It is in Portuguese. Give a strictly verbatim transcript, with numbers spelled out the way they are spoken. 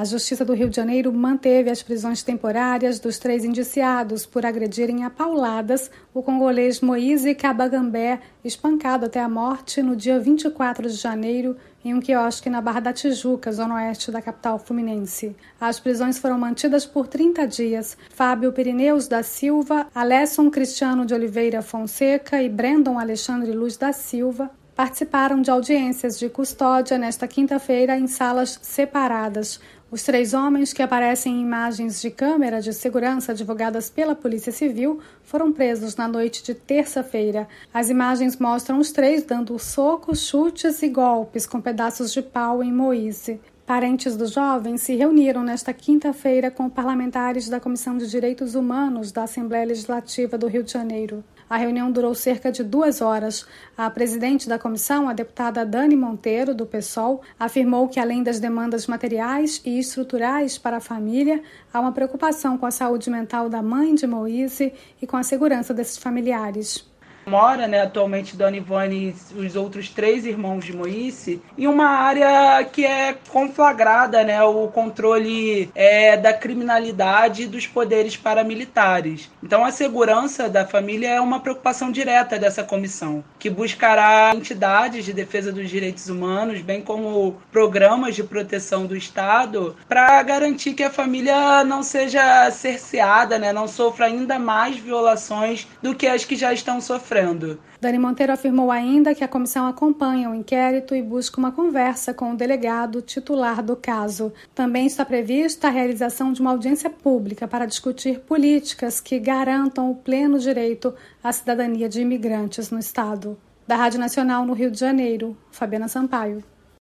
A Justiça do Rio de Janeiro manteve as prisões temporárias dos três indiciados por agredirem a pauladas o congolês Moise Kabagambé, espancado até a morte no dia vinte e quatro de janeiro em um quiosque na Barra da Tijuca, zona oeste da capital fluminense. As prisões foram mantidas por trinta dias. Fábio Pirineus da Silva, Alesson Cristiano de Oliveira Fonseca e Brandon Alexandre Luz da Silva participaram de audiências de custódia nesta quinta-feira em salas separadas. Os três homens, que aparecem em imagens de câmera de segurança divulgadas pela Polícia Civil, foram presos na noite de terça-feira. As imagens mostram os três dando socos, chutes e golpes com pedaços de pau em Moise. Parentes dos jovens se reuniram nesta quinta-feira com parlamentares da Comissão de Direitos Humanos da Assembleia Legislativa do Rio de Janeiro. A reunião durou cerca de duas horas. A presidente da comissão, a deputada Dani Monteiro, do PSOL, afirmou que, além das demandas materiais e estruturais para a família, há uma preocupação com a saúde mental da mãe de Moise e com a segurança desses familiares. Mora, né, atualmente Dona Ivone e os outros três irmãos de Moise em uma área que é conflagrada, né, o controle é, da criminalidade e dos poderes paramilitares. Então a segurança da família é uma preocupação direta dessa comissão, que buscará entidades de defesa dos direitos humanos, bem como programas de proteção do Estado, para garantir que a família não seja cerceada, né, não sofra ainda mais violações do que as que já estão sofrendo. Dani Monteiro afirmou ainda que a comissão acompanha o inquérito e busca uma conversa com o delegado titular do caso. Também está prevista a realização de uma audiência pública para discutir políticas que garantam o pleno direito à cidadania de imigrantes no Estado. Da Rádio Nacional no Rio de Janeiro, Fabiana Sampaio.